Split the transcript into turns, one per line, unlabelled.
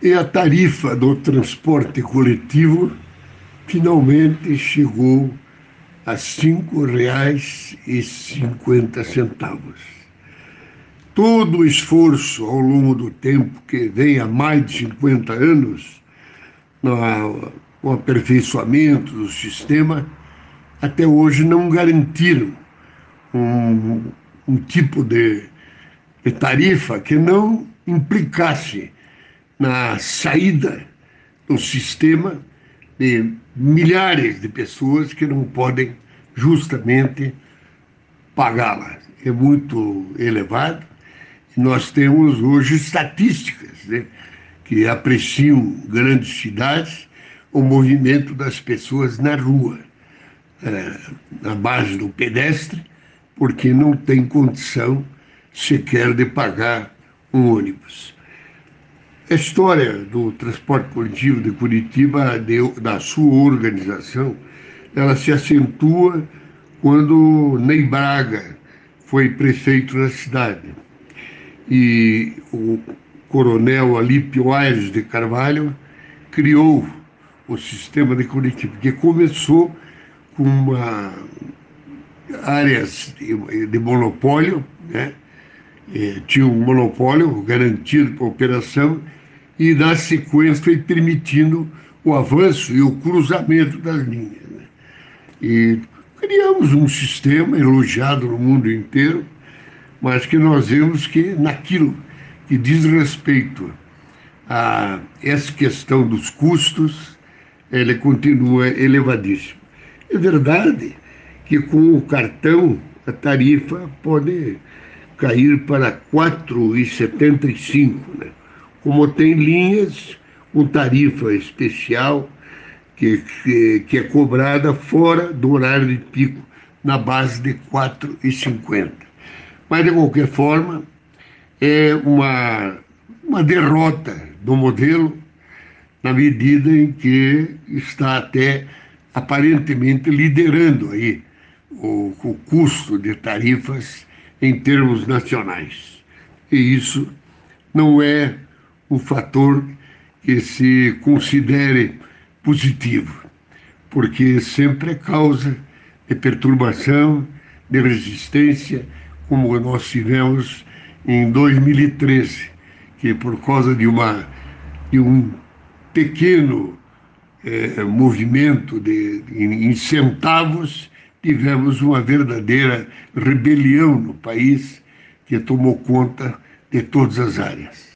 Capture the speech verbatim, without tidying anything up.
E a tarifa do transporte coletivo finalmente chegou a cinco reais e cinquenta centavos. Todo o esforço ao longo do tempo, que vem há mais de cinquenta anos, no aperfeiçoamento do sistema, até hoje não garantiram um, um tipo de, de tarifa que não implicasse na saída do sistema de milhares de pessoas que não podem justamente pagá-la. É muito elevado. Nós temos hoje estatísticas, né, que apreciam grandes cidades o movimento das pessoas na rua, é, na base do pedestre, porque não tem condição sequer de pagar um ônibus. A história do transporte coletivo de Curitiba, de, da sua organização, ela se acentua quando Ney Braga foi prefeito da cidade. E o coronel Alípio Aires de Carvalho criou o sistema de Curitiba, que começou com uma, áreas de, de monopólio, né? E tinha um monopólio garantido para a operação, e na sequência foi permitindo o avanço e o cruzamento das linhas, né? E criamos um sistema elogiado no mundo inteiro, mas que nós vemos que naquilo que diz respeito a essa questão dos custos, ele continua elevadíssimo. É verdade que com o cartão a tarifa pode cair para quatro reais e setenta e cinco centavos, né? Como tem linhas com tarifa especial que, que, que é cobrada fora do horário de pico, na base de quatro reais e cinquenta centavos. Mas, de qualquer forma, é uma, uma derrota do modelo, na medida em que está até aparentemente liderando aí o, o custo de tarifas em termos nacionais. E isso não é um fator que se considere positivo, porque sempre é causa de perturbação, de resistência, como nós tivemos em dois mil e treze, que por causa de, uma, de um pequeno eh, movimento de, em centavos, tivemos uma verdadeira rebelião no país que tomou conta de todas as áreas.